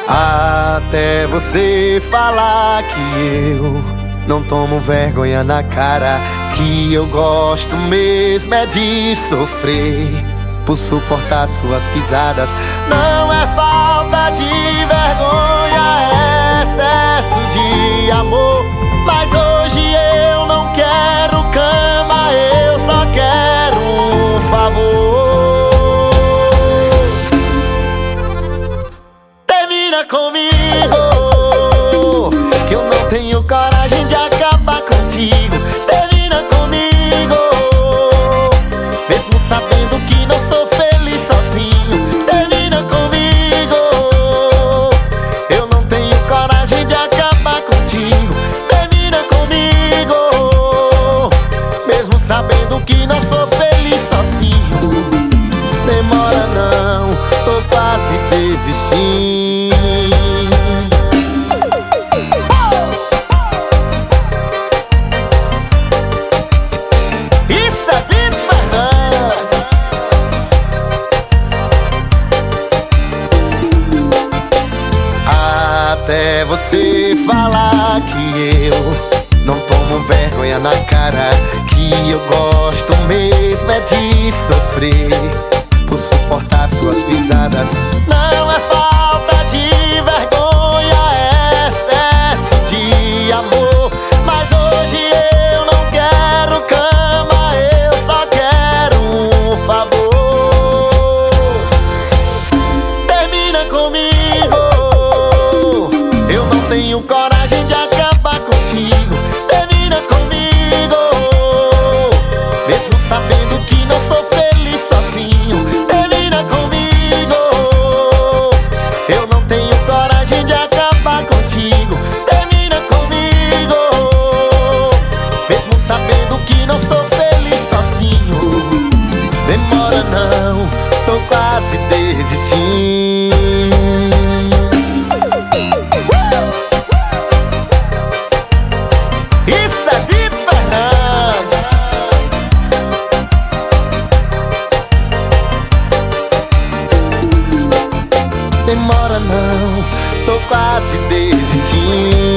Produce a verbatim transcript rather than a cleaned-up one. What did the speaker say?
Até você falar que eu não tomo vergonha na cara, que eu gosto mesmo é de sofrer por suportar suas pisadas. Não é falta de vergonha, é excesso de amor. Mas hoje eu não quero cama, eu só quero um favor. Termina comigo, que eu não tenho coragem de acabar contigo. Termina comigo, mesmo sabendo que não sou feliz sozinho. Termina comigo, eu não tenho coragem de acabar contigo. Termina comigo, mesmo sabendo que não sou feliz sozinho. Demora não, tô quase desistindo. Isso é Vitor Fernandes. Até você falar que eu não tomo vergonha na cara, que eu gosto mesmo é de sofrer por suportar suas pisadas. Não é falta de vergonha, é excesso de amor. Mas hoje eu não quero cama, eu só quero um favor. Termina comigo, eu não tenho coragem de acabar contigo. Termina comigo, mesmo sabendo que não sou feliz sozinho. Termina comigo, eu não tenho coragem de acabar contigo. Termina comigo, mesmo sabendo que não sou feliz sozinho. Demora não, tô quase desistindo. Isso é Vitor Fernandes. Demora não, tô quase desistindo.